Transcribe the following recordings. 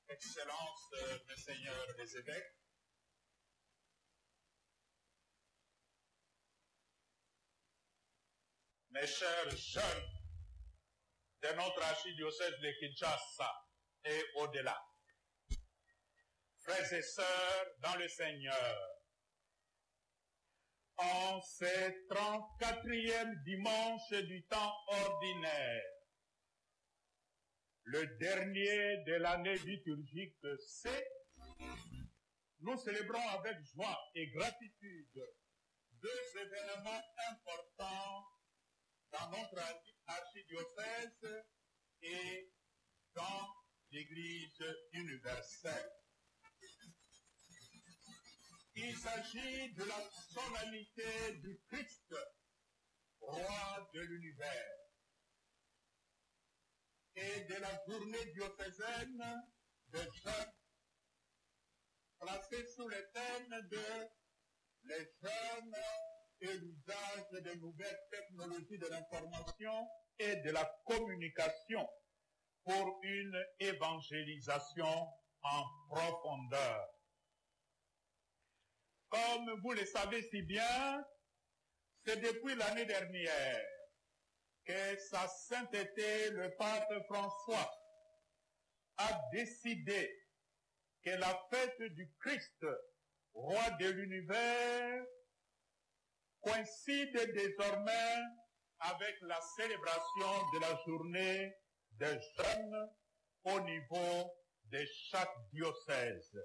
Excellences, Messeigneurs les évêques, mes chers jeunes de notre archidiocèse de Kinshasa et au-delà, frères et sœurs dans le Seigneur, en ce 34e dimanche du temps ordinaire, le dernier de l'année liturgique C, nous célébrons avec joie et gratitude deux événements importants dans notre archidiocèse et dans l'Église universelle. Il s'agit de la solennité du Christ, roi de l'univers, et de la journée diocésaine de jeûne, placée sous le thème de les jeunes et l'usage des nouvelles technologies de l'information et de la communication pour une évangélisation en profondeur. Comme vous le savez si bien, c'est depuis l'année dernière que sa sainteté, le pape François, a décidé que la fête du Christ, roi de l'univers, coïncide désormais avec la célébration de la journée des jeunes au niveau de chaque diocèse.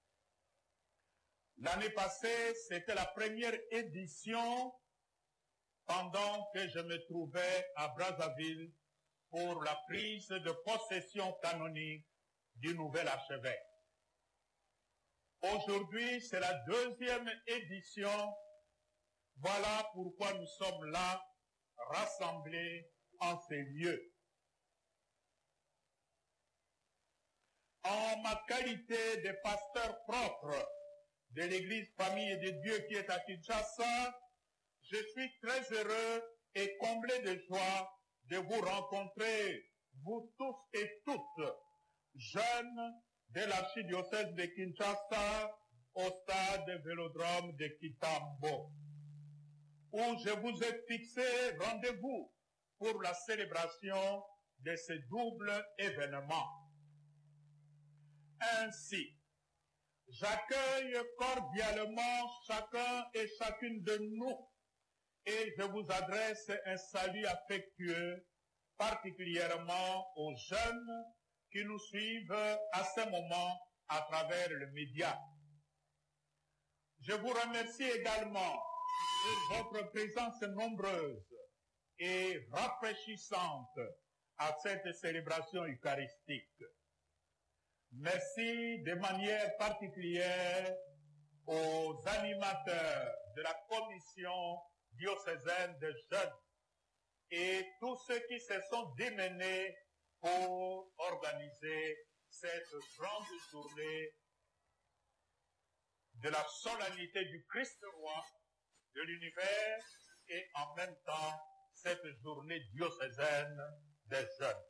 L'année passée, c'était la première édition pendant que je me trouvais à Brazzaville pour la prise de possession canonique du nouvel archevêque. Aujourd'hui, c'est la deuxième édition. Voilà pourquoi nous sommes là, rassemblés en ces lieux. En ma qualité de pasteur propre de l'Église Famille de Dieu qui est à Kinshasa, je suis très heureux et comblé de joie de vous rencontrer, vous tous et toutes, jeunes de l'archidiocèse de Kinshasa, au stade Vélodrome de Kitambo, où je vous ai fixé rendez-vous pour la célébration de ce double événement. Ainsi, j'accueille cordialement chacun et chacune de nous et je vous adresse un salut affectueux, particulièrement aux jeunes qui nous suivent à ce moment à travers le média. Je vous remercie également pour votre présence nombreuse et rafraîchissante à cette célébration eucharistique. Merci de manière particulière aux animateurs de la commission diocésaine des jeunes et tous ceux qui se sont démenés pour organiser cette grande journée de la solennité du Christ roi de l'univers et en même temps cette journée diocésaine des jeunes.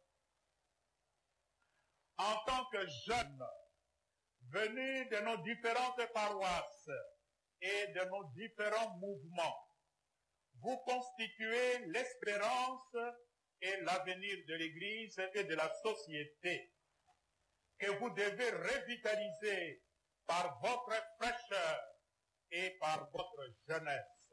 En tant que jeunes venus de nos différentes paroisses et de nos différents mouvements, vous constituez l'espérance et l'avenir de l'Église et de la société que vous devez revitaliser par votre fraîcheur et par votre jeunesse.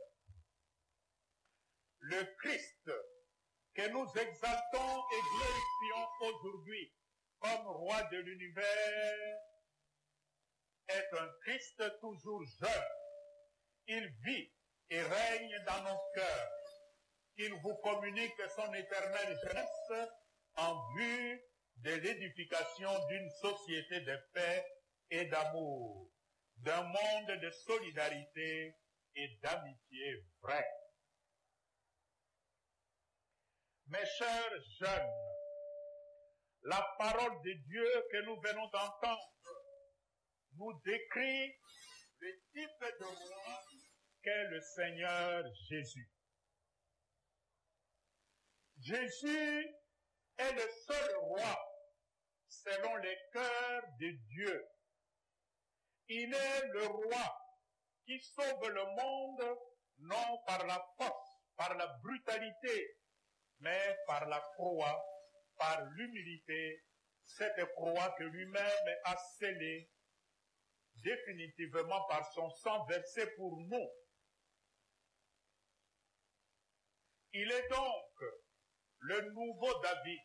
Le Christ que nous exaltons et glorifions aujourd'hui comme roi de l'univers est un Christ toujours jeune. Il vit et règne dans nos cœurs. Il vous communique son éternelle jeunesse en vue de l'édification d'une société de paix et d'amour, d'un monde de solidarité et d'amitié vraie. Mes chers jeunes, la parole de Dieu que nous venons d'entendre nous décrit le type de roi qu'est le Seigneur Jésus. Jésus est le seul roi selon les cœurs de Dieu. Il est le roi qui sauve le monde, non par la force, par la brutalité, mais par la croix, par l'humilité, cette croix que lui-même a scellée définitivement par son sang versé pour nous. Il est donc le nouveau David.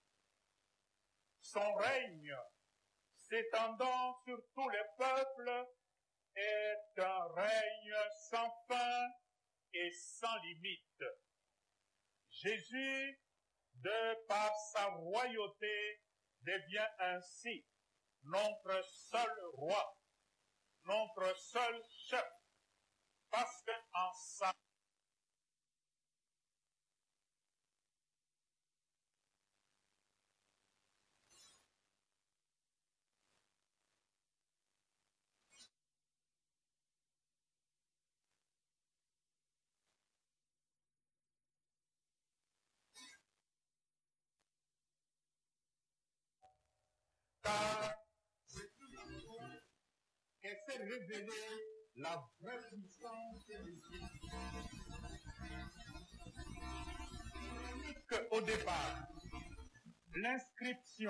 Son règne, s'étendant sur tous les peuples, est un règne sans fin et sans limite. Jésus, de par sa royauté, devient ainsi notre seul roi, notre seul chef, parce qu'en sa car c'est que s'est révélée la vraie puissance de Dieu. Au départ, l'inscription,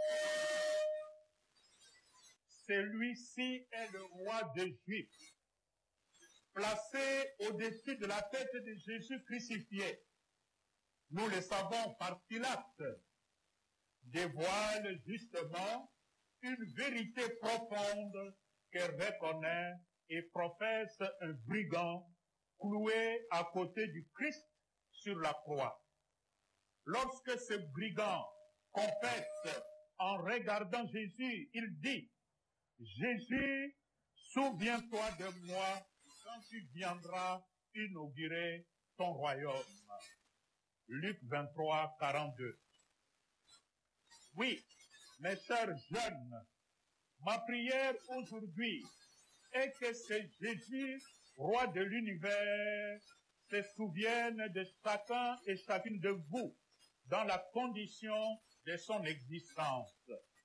celui-ci est le roi des Juifs, placé au-dessus de la tête de Jésus crucifié. Nous le savons par Pilate, dévoile justement une vérité profonde que reconnaît et professe un brigand cloué à côté du Christ sur la croix. Lorsque ce brigand confesse en regardant Jésus, il dit, « Jésus, souviens-toi de moi quand tu viendras inaugurer ton royaume. » Luc 23, 42. Oui, mes chers jeunes, ma prière aujourd'hui est que ce Jésus, roi de l'univers, se souvienne de chacun et chacune de vous dans la condition de son existence.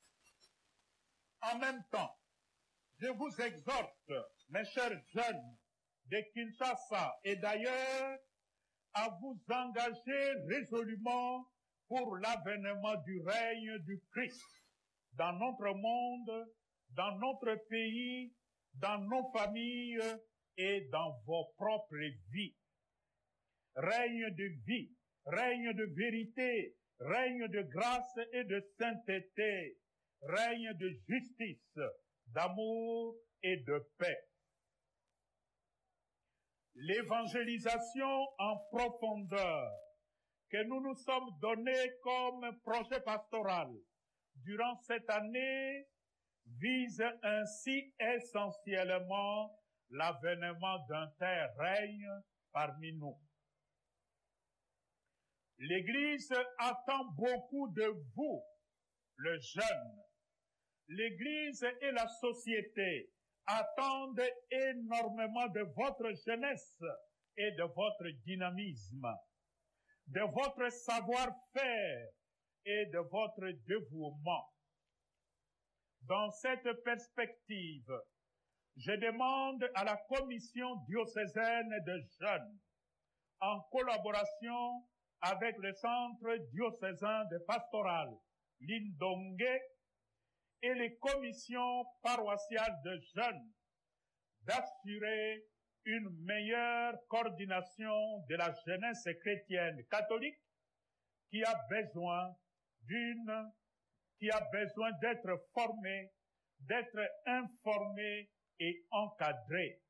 En même temps, je vous exhorte, mes chers jeunes de Kinshasa et d'ailleurs, à vous engager résolument pour l'avènement du règne du Christ dans notre monde, dans notre pays, dans nos familles et dans vos propres vies. Règne de vie, règne de vérité, règne de grâce et de sainteté, règne de justice, d'amour et de paix. L'évangélisation en profondeur que nous nous sommes donnés comme projet pastoral durant cette année vise ainsi essentiellement l'avènement d'un tel règne parmi nous. L'Église attend beaucoup de vous, le jeune. L'Église et la société attendent énormément de votre jeunesse et de votre dynamisme, de votre savoir-faire et de votre dévouement. Dans cette perspective, je demande à la Commission diocésaine de jeunes, en collaboration avec le Centre diocésain de pastoral Lindongue et les commissions paroissiales de jeunes, d'assurer une meilleure coordination de la jeunesse chrétienne catholique qui a besoin d'être formée, d'être informée et encadrée.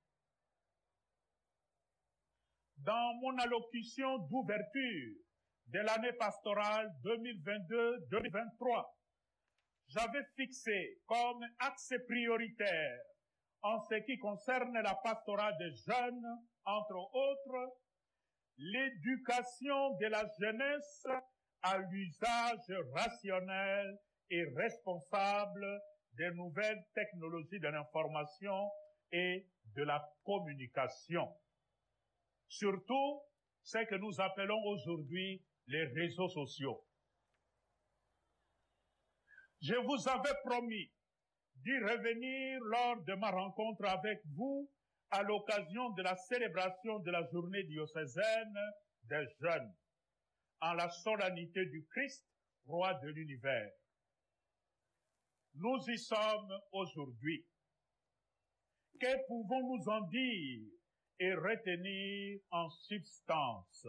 Dans mon allocution d'ouverture de l'année pastorale 2022-2023, j'avais fixé comme axe prioritaire en ce qui concerne la pastorale des jeunes, entre autres, l'éducation de la jeunesse à l'usage rationnel et responsable des nouvelles technologies de l'information et de la communication. Surtout, ce que nous appelons aujourd'hui les réseaux sociaux. Je vous avais promis d'y revenir lors de ma rencontre avec vous à l'occasion de la célébration de la journée diocésaine des jeunes, en la solennité du Christ, roi de l'univers. Nous y sommes aujourd'hui. Que pouvons-nous en dire et retenir en substance?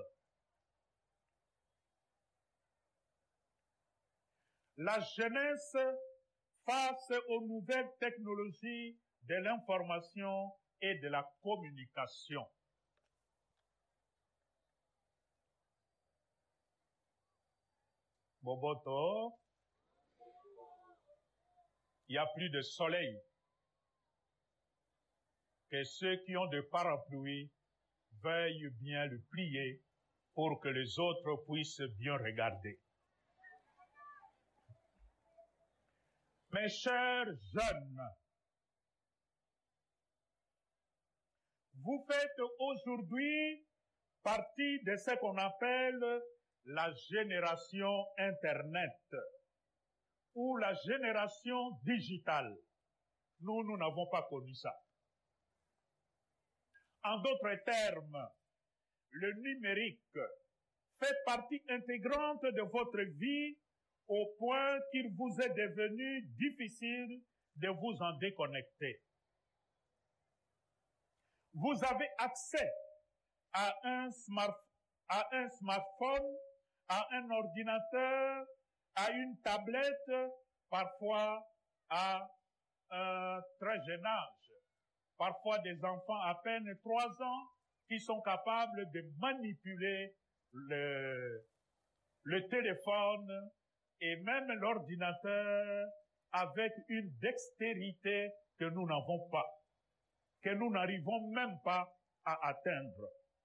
La jeunesse face aux nouvelles technologies de l'information et de la communication. Boboto, il n'y a plus de soleil. Que ceux qui ont des parapluies veuillent bien le plier pour que les autres puissent bien regarder. Mes chers jeunes, vous faites aujourd'hui partie de ce qu'on appelle la génération Internet ou la génération digitale. Nous n'avons pas connu ça. En d'autres termes, le numérique fait partie intégrante de votre vie au point qu'il vous est devenu difficile de vous en déconnecter. Vous avez accès à un smartphone, à un ordinateur, à une tablette, parfois à un très jeune âge. Parfois des enfants à peine 3 ans qui sont capables de manipuler le téléphone et même l'ordinateur avec une dextérité que nous n'avons pas, que nous n'arrivons même pas à atteindre.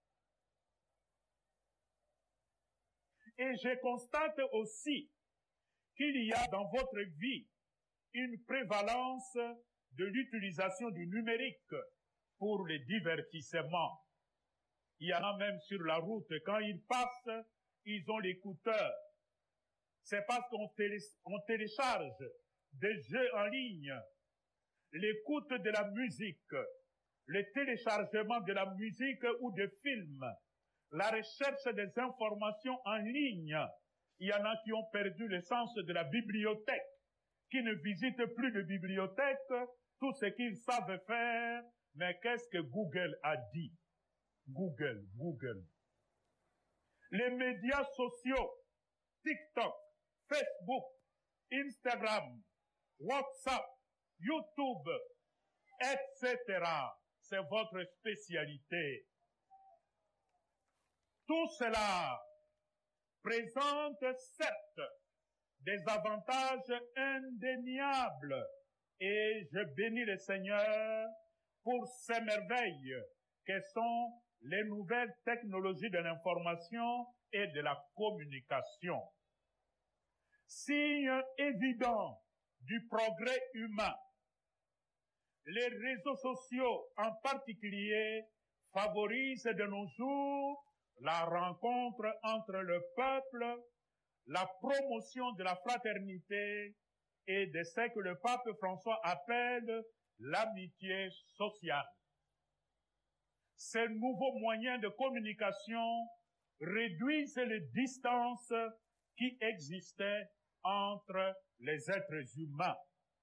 Et je constate aussi qu'il y a dans votre vie une prévalence de l'utilisation du numérique pour les divertissements. Il y en a même sur la route, quand ils passent, ils ont l'écouteur. C'est parce qu'on télécharge des jeux en ligne, l'écoute de la musique, le téléchargement de la musique ou de films, la recherche des informations en ligne. Il y en a qui ont perdu le sens de la bibliothèque, qui ne visitent plus de bibliothèque, tout ce qu'ils savent faire, mais qu'est-ce que Google a dit? Google. Les médias sociaux, TikTok, Facebook, Instagram, WhatsApp, YouTube, etc. C'est votre spécialité. Tout cela présente certes des avantages indéniables et je bénis le Seigneur pour ces merveilles que sont les nouvelles technologies de l'information et de la communication. Signe évident du progrès humain, les réseaux sociaux en particulier favorisent de nos jours la rencontre entre le peuple, la promotion de la fraternité et de ce que le pape François appelle l'amitié sociale. Ces nouveaux moyens de communication réduisent les distances qui existaient entre les êtres humains.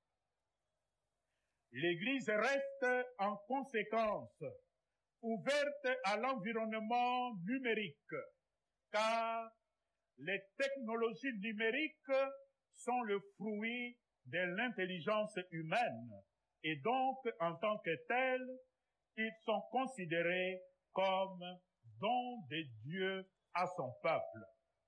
L'Église reste en conséquence ouverte à l'environnement numérique, car les technologies numériques sont le fruit de l'intelligence humaine et donc, en tant que tels, ils sont considérés comme dons de Dieu à son peuple.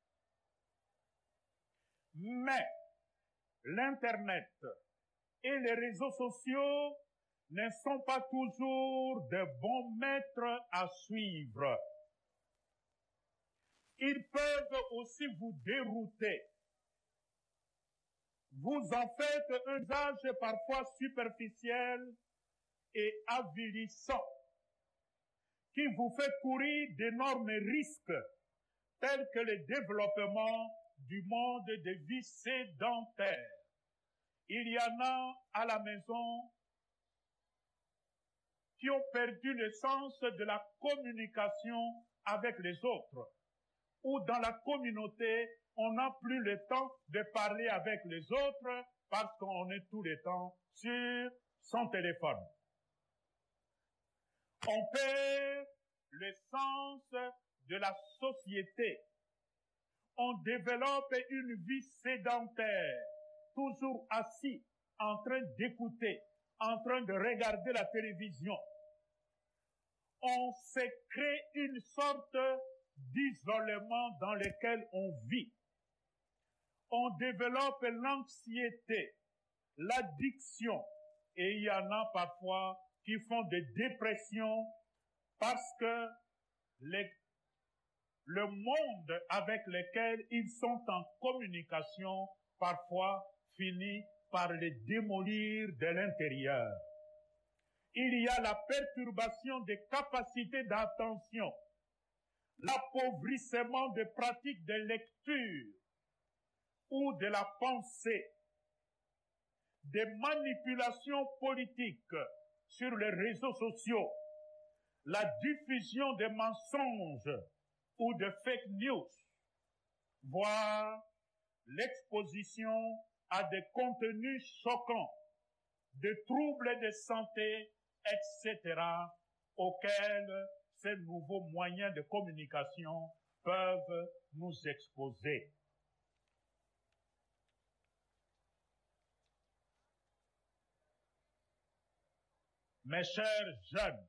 Mais l'Internet et les réseaux sociaux ne sont pas toujours de bons maîtres à suivre. Ils peuvent aussi vous dérouter. Vous en faites un usage parfois superficiel et avilissant, qui vous fait courir d'énormes risques, tels que le développement du monde de vie sédentaire, Il y en a à la maison qui ont perdu le sens de la communication avec les autres, ou dans la communauté, on n'a plus le temps de parler avec les autres parce qu'on est tout le temps sur son téléphone. On perd le sens de la société. On développe une vie sédentaire, toujours assis, en train d'écouter, en train de regarder la télévision. On se crée une sorte d'isolement dans lequel on vit. On développe l'anxiété, l'addiction, et il y en a parfois qui font des dépressions parce que le monde avec lequel ils sont en communication parfois finit par les démolir de l'intérieur. Il y a la perturbation des capacités d'attention, l'appauvrissement des pratiques de lecture ou de la pensée, des manipulations politiques sur les réseaux sociaux, la diffusion des mensonges ou de fake news, voire l'exposition à des contenus choquants, de troubles de santé, etc., auxquels ces nouveaux moyens de communication peuvent nous exposer. Mes chers jeunes,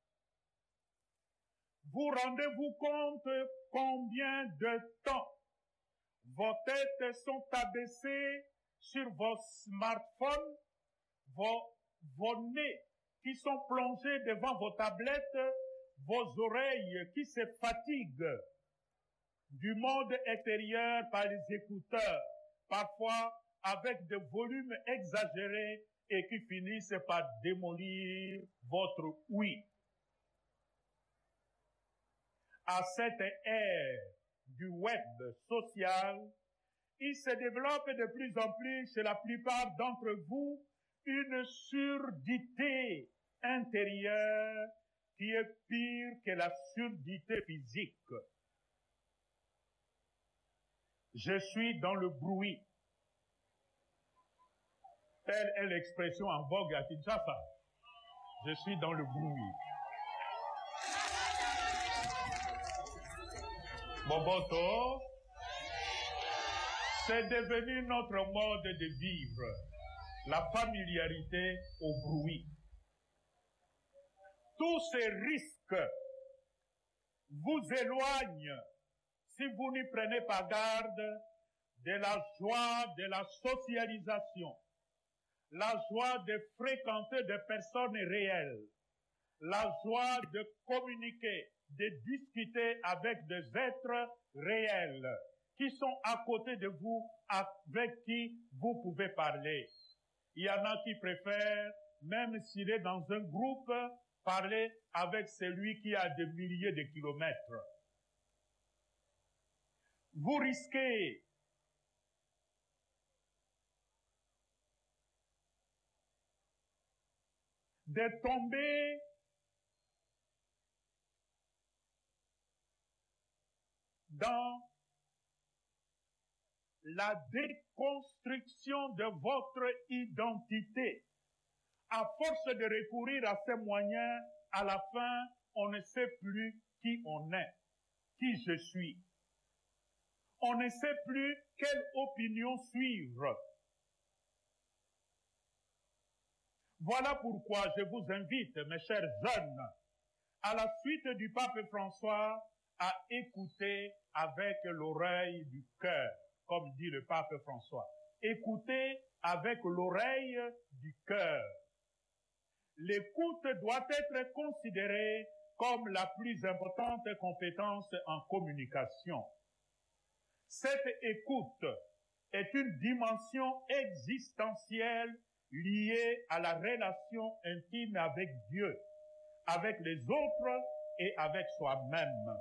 vous rendez-vous compte combien de temps vos têtes sont abaissées sur vos smartphones, vos nez qui sont plongés devant vos tablettes, vos oreilles qui se fatiguent du monde extérieur par les écouteurs, parfois avec des volumes exagérés et qui finissent par démolir votre ouïe. À cette ère du web social, il se développe de plus en plus chez la plupart d'entre vous une surdité intérieure qui est pire que la surdité physique. Je suis dans le bruit. Telle est l'expression en vogue à Kinshasa. Je suis dans le bruit. Moboto, c'est devenu notre mode de vivre, la familiarité au bruit. Tous ces risques vous éloignent, si vous n'y prenez pas garde, de la joie de la socialisation, la joie de fréquenter des personnes réelles, la joie de communiquer, de discuter avec des êtres réels qui sont à côté de vous, avec qui vous pouvez parler. Il y en a qui préfèrent, même s'il est dans un groupe, parler avec celui qui a des milliers de kilomètres. Vous risquez de tomber dans la déconstruction de votre identité. À force de recourir à ces moyens, à la fin, on ne sait plus qui on est, qui je suis. On ne sait plus quelle opinion suivre. Voilà pourquoi je vous invite, mes chers jeunes, à la suite du pape François, à écouter avec l'oreille du cœur, comme dit le pape François. Écoutez avec l'oreille du cœur. L'écoute doit être considérée comme la plus importante compétence en communication. Cette écoute est une dimension existentielle liée à la relation intime avec Dieu, avec les autres et avec soi-même.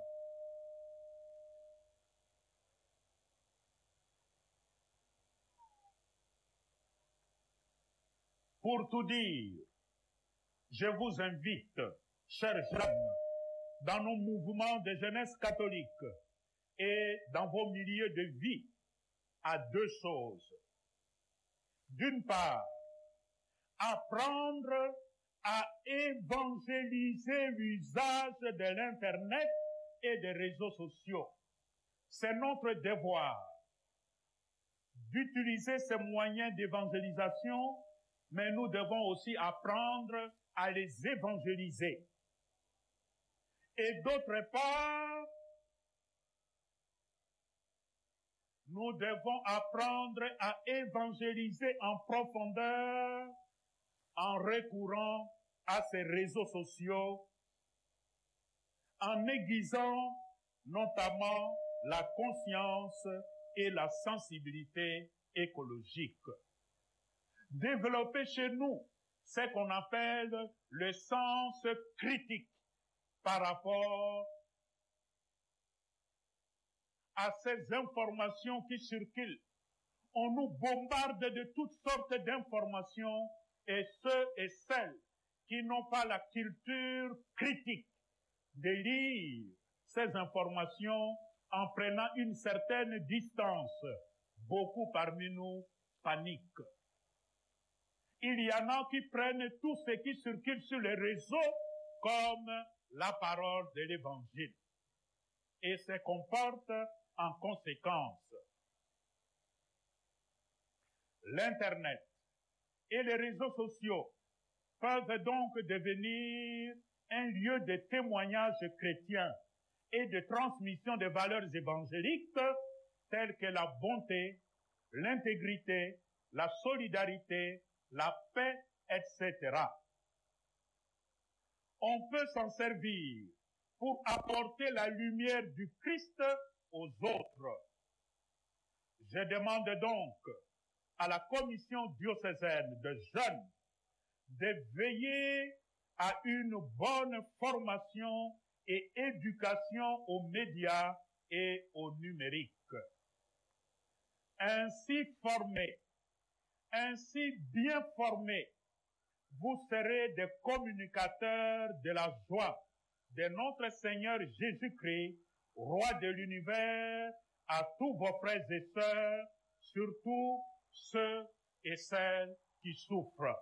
Pour tout dire, je vous invite, chers jeunes, dans nos mouvements de jeunesse catholique et dans vos milieux de vie, à deux choses. D'une part, apprendre à évangéliser l'usage de l'Internet et des réseaux sociaux. C'est notre devoir d'utiliser ces moyens d'évangélisation, mais nous devons aussi apprendre à les évangéliser. Et d'autre part, nous devons apprendre à évangéliser en profondeur en recourant à ces réseaux sociaux, en aiguisant notamment la conscience et la sensibilité écologique. Développer chez nous ce qu'on appelle le sens critique par rapport à ces informations qui circulent. On nous bombarde de toutes sortes d'informations et ceux et celles qui n'ont pas la culture critique de lire ces informations en prenant une certaine distance, beaucoup parmi nous paniquent. Il y en a qui prennent tout ce qui circule sur les réseaux comme la parole de l'Évangile et se comportent en conséquence. L'Internet et les réseaux sociaux peuvent donc devenir un lieu de témoignage chrétien et de transmission des valeurs évangéliques telles que la bonté, l'intégrité, la solidarité, la paix, etc. On peut s'en servir pour apporter la lumière du Christ aux autres. Je demande donc à la commission diocésaine de jeunes de veiller à une bonne formation et éducation aux médias et au numérique. Ainsi formés, ainsi bien formés, vous serez des communicateurs de la joie de notre Seigneur Jésus-Christ, Roi de l'univers, à tous vos frères et sœurs, surtout ceux et celles qui souffrent.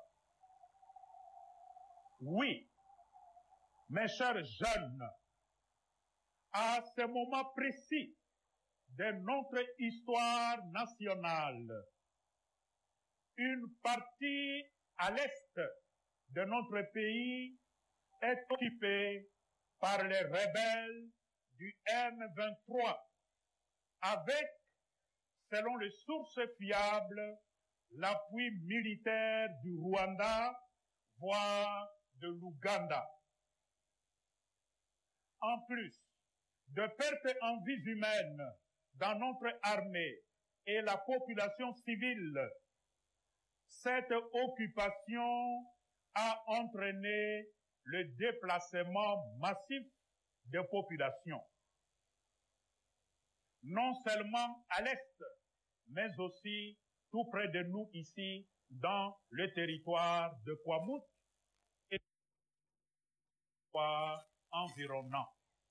Oui, mes chers jeunes, à ce moment précis de notre histoire nationale, une partie à l'est de notre pays est occupée par les rebelles du M23 avec, selon les sources fiables, l'appui militaire du Rwanda, voire de l'Ouganda. En plus de pertes en vies humaines dans notre armée et la population civile, cette occupation a entraîné le déplacement massif des populations, non seulement à l'est, mais aussi tout près de nous ici, dans le territoire de Kwamouth et environnant.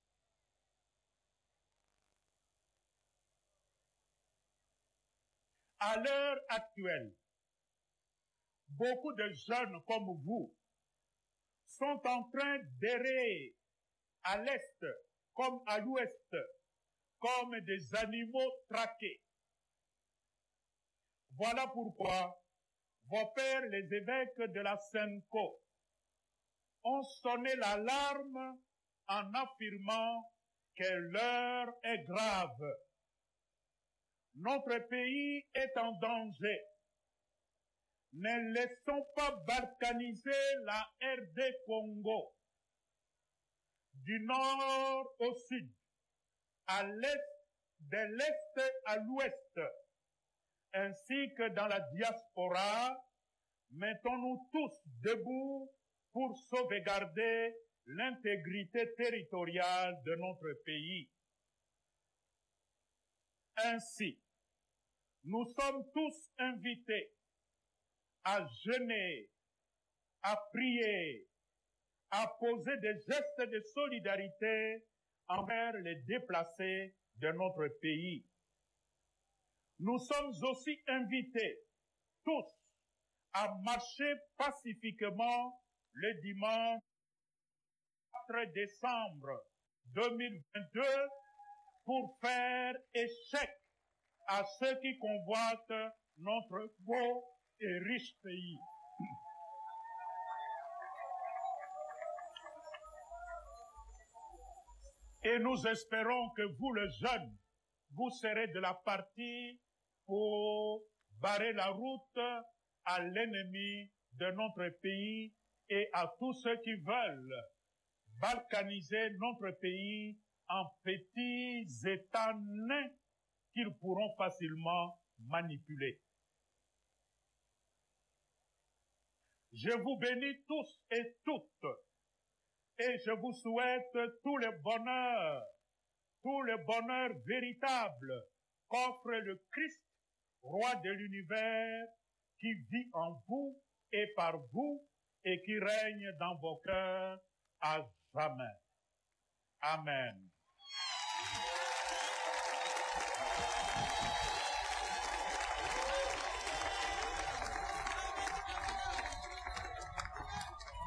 À l'heure actuelle, beaucoup de jeunes comme vous sont en train d'errer à l'est comme à l'ouest, comme des animaux traqués. Voilà pourquoi vos pères, les évêques de la Senco, ont sonné l'alarme en affirmant que l'heure est grave. Notre pays est en danger. Ne laissons pas balkaniser la RD Congo. Du nord au sud, à l'est, de l'est à l'ouest, ainsi que dans la diaspora, mettons-nous tous debout pour sauvegarder l'intégrité territoriale de notre pays. Ainsi, nous sommes tous invités à jeûner à prier, à poser des gestes de solidarité envers les déplacés de notre pays. Nous sommes aussi invités tous à marcher pacifiquement le dimanche 4 décembre 2022 pour faire échec à ceux qui convoitent notre beau et riche pays. Et nous espérons que vous, les jeunes, vous serez de la partie pour barrer la route à l'ennemi de notre pays et à tous ceux qui veulent balkaniser notre pays en petits États nains qu'ils pourront facilement manipuler. Je vous bénis tous et toutes et je vous souhaite tout le bonheur véritable qu'offre le Christ, roi de l'univers, qui vit en vous et par vous et qui règne dans vos cœurs à jamais. Amen.